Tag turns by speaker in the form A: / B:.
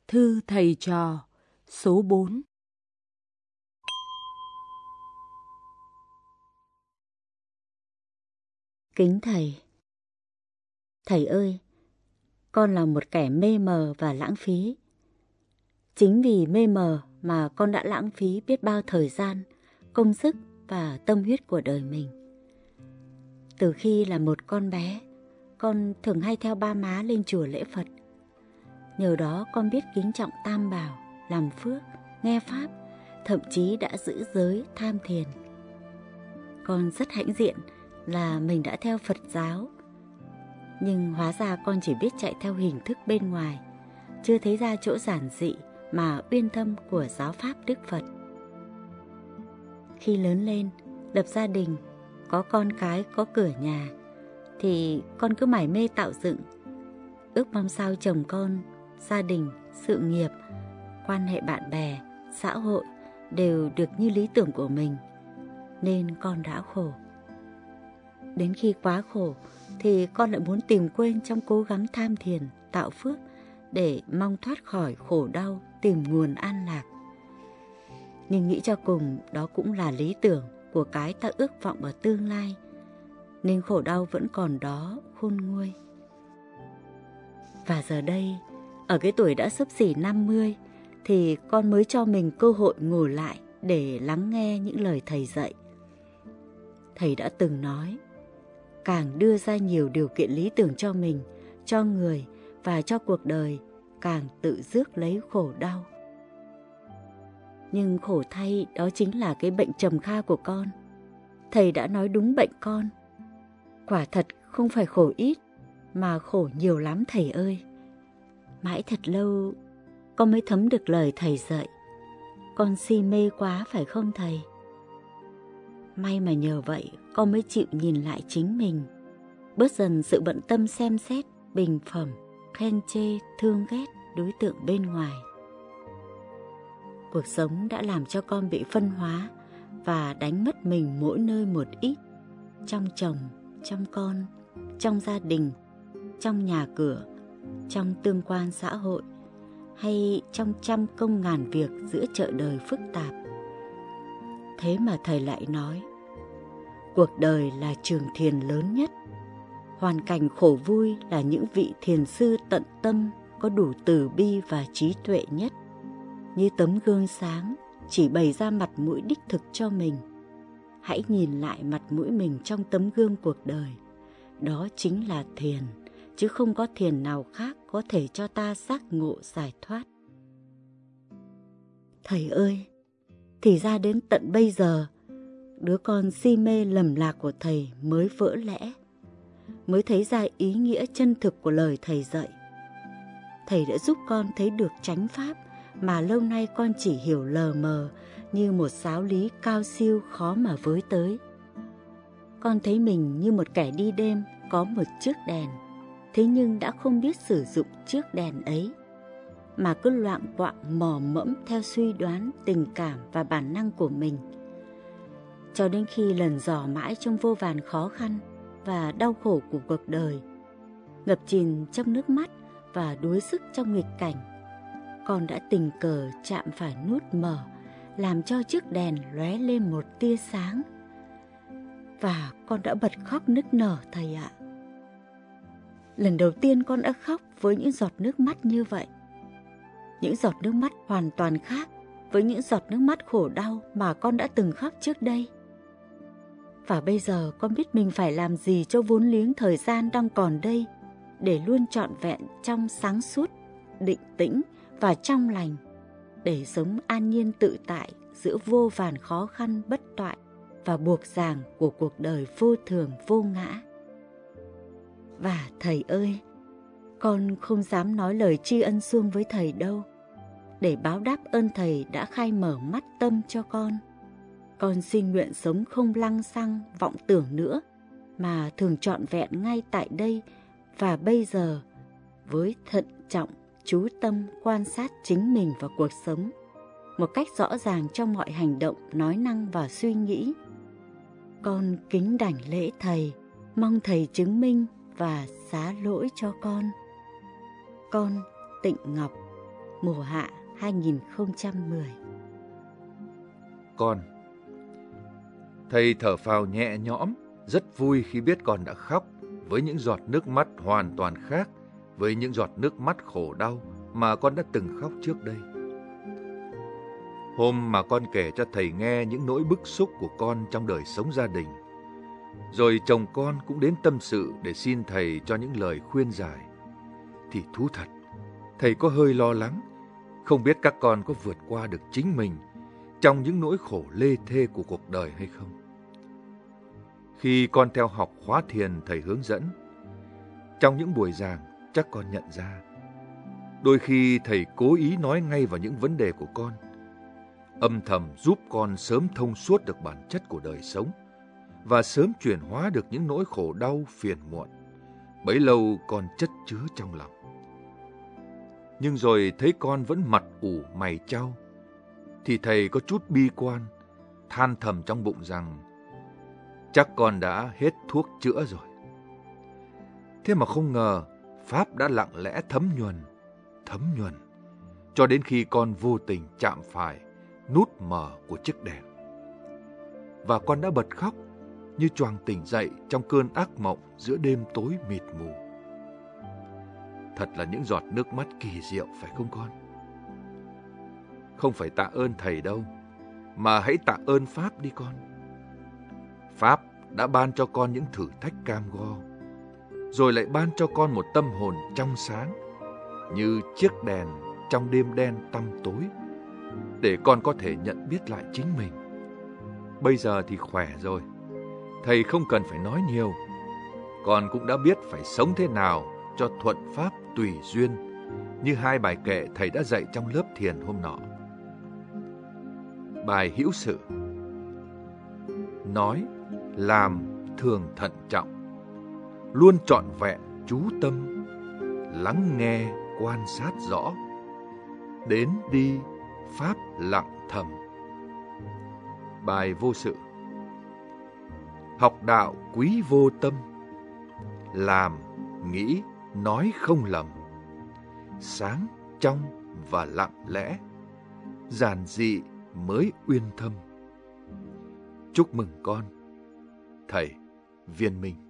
A: Thư thầy trò số 4.
B: Kính thầy. Thầy ơi, con là một kẻ mê mờ và lãng phí. Chính vì mê mờ mà con đã lãng phí biết bao thời gian, công sức và tâm huyết của đời mình. Từ khi là một con bé, con thường hay theo ba má lên chùa lễ Phật. Nhờ đó con biết kính trọng Tam Bảo, làm phước, nghe Pháp, thậm chí đã giữ giới tham thiền. Con rất hãnh diện là mình đã theo Phật giáo, nhưng hóa ra con chỉ biết chạy theo hình thức bên ngoài, chưa thấy ra chỗ giản dị mà uyên thâm của giáo pháp Đức Phật. Khi lớn lên, lập gia đình, có con cái, có cửa nhà, thì con cứ mải mê tạo dựng, ước mong sao chồng con, gia đình, sự nghiệp, quan hệ bạn bè, xã hội đều được như lý tưởng của mình, nên con đã khổ. Đến khi quá khổ thì con lại muốn tìm quên trong cố gắng tham thiền, tạo phước để mong thoát khỏi khổ đau, tìm nguồn an lạc. Nhưng nghĩ cho cùng đó cũng là lý tưởng của cái ta ước vọng ở tương lai, nên khổ đau vẫn còn đó khôn nguôi. Và giờ đây, ở cái tuổi đã xấp xỉ 50, thì con mới cho mình cơ hội ngồi lại để lắng nghe những lời thầy dạy. Thầy đã từng nói, càng đưa ra nhiều điều kiện lý tưởng cho mình, cho người và cho cuộc đời, càng tự rước lấy khổ đau. Nhưng khổ thay, đó chính là cái bệnh trầm kha của con. Thầy đã nói đúng bệnh con. Quả thật không phải khổ ít, mà khổ nhiều lắm thầy ơi. Mãi thật lâu, con mới thấm được lời thầy dạy. Con si mê quá phải không thầy? May mà nhờ vậy, con mới chịu nhìn lại chính mình, bớt dần sự bận tâm xem xét, bình phẩm, khen chê, thương ghét đối tượng bên ngoài. Cuộc sống đã làm cho con bị phân hóa và đánh mất mình mỗi nơi một ít, trong chồng, trong con, trong gia đình, trong nhà cửa, trong tương quan xã hội, hay trong trăm công ngàn việc giữa chợ đời phức tạp. Thế mà thầy lại nói, cuộc đời là trường thiền lớn nhất. Hoàn cảnh khổ vui là những vị thiền sư tận tâm, có đủ từ bi và trí tuệ nhất. Như tấm gương sáng, chỉ bày ra mặt mũi đích thực cho mình. Hãy nhìn lại mặt mũi mình trong tấm gương cuộc đời. Đó chính là thiền, chứ không có thiền nào khác có thể cho ta giác ngộ giải thoát. Thầy ơi, thì ra đến tận bây giờ, đứa con si mê lầm lạc của thầy mới vỡ lẽ, mới thấy ra ý nghĩa chân thực của lời thầy dạy. Thầy đã giúp con thấy được chánh pháp mà lâu nay con chỉ hiểu lờ mờ như một giáo lý cao siêu khó mà với tới. Con thấy mình như một kẻ đi đêm có một chiếc đèn, thế nhưng đã không biết sử dụng chiếc đèn ấy, mà cứ loạng quạng mò mẫm theo suy đoán, tình cảm và bản năng của mình. Cho đến khi lần dò mãi trong vô vàn khó khăn và đau khổ của cuộc đời, ngập chìm trong nước mắt và đuối sức trong nghịch cảnh, con đã tình cờ chạm phải nút mở, làm cho chiếc đèn lóe lên một tia sáng. Và con đã bật khóc nức nở thầy ạ. Lần đầu tiên con đã khóc với những giọt nước mắt như vậy. Những giọt nước mắt hoàn toàn khác với những giọt nước mắt khổ đau mà con đã từng khóc trước đây. Và bây giờ con biết mình phải làm gì cho vốn liếng thời gian đang còn đây, để luôn trọn vẹn trong sáng suốt, định tĩnh và trong lành, để sống an nhiên tự tại giữa vô vàn khó khăn bất toại và buộc ràng của cuộc đời vô thường vô ngã. Và thầy ơi, con không dám nói lời tri ân suông với thầy đâu, để báo đáp ơn thầy đã khai mở mắt tâm cho con. Con xin nguyện sống không lăng xăng vọng tưởng nữa, mà thường trọn vẹn ngay tại đây và bây giờ, với thận trọng, chú tâm quan sát chính mình và cuộc sống, một cách rõ ràng trong mọi hành động, nói năng và suy nghĩ. Con kính đảnh lễ thầy, mong thầy chứng minh và xá lỗi cho con. Con Tịnh Ngọc, mùa hạ 2010.
C: Con. Thầy thở phào nhẹ nhõm, rất vui khi biết con đã khóc với những giọt nước mắt hoàn toàn khác với những giọt nước mắt khổ đau mà con đã từng khóc trước đây. Hôm mà con kể cho thầy nghe những nỗi bức xúc của con trong đời sống gia đình, rồi chồng con cũng đến tâm sự để xin thầy cho những lời khuyên giải, thì thú thật, thầy có hơi lo lắng, không biết các con có vượt qua được chính mình trong những nỗi khổ lê thê của cuộc đời hay không. Khi con theo học khóa thiền thầy hướng dẫn, trong những buổi giảng chắc con nhận ra, đôi khi thầy cố ý nói ngay vào những vấn đề của con, âm thầm giúp con sớm thông suốt được bản chất của đời sống và sớm chuyển hóa được những nỗi khổ đau phiền muộn bấy lâu con chất chứa trong lòng. Nhưng rồi thấy con vẫn mặt ủ mày chau, thì thầy có chút bi quan, than thầm trong bụng rằng chắc con đã hết thuốc chữa rồi. Thế mà không ngờ Pháp đã lặng lẽ thấm nhuần, cho đến khi con vô tình chạm phải nút mở của chiếc đèn. Và con đã bật khóc như choàng tỉnh dậy trong cơn ác mộng giữa đêm tối mịt mù. Thật là những giọt nước mắt kỳ diệu phải không con? Không phải tạ ơn thầy đâu, mà hãy tạ ơn Pháp đi con. Pháp đã ban cho con những thử thách cam go, rồi lại ban cho con một tâm hồn trong sáng, như chiếc đèn trong đêm đen tăm tối, để con có thể nhận biết lại chính mình. Bây giờ thì khỏe rồi, thầy không cần phải nói nhiều. Con cũng đã biết phải sống thế nào cho thuận pháp tùy duyên, như hai bài kệ thầy đã dạy trong lớp thiền hôm nọ. Bài hữu sự: nói, làm thường thận trọng, luôn trọn vẹn chú tâm, lắng nghe quan sát rõ, đến đi pháp lặng thầm. Bài vô sự: học đạo quý vô tâm, làm, nghĩ, nói không lầm, sáng, trong và lặng lẽ, giản dị mới uyên thâm. Chúc mừng con, thầy Viên Minh.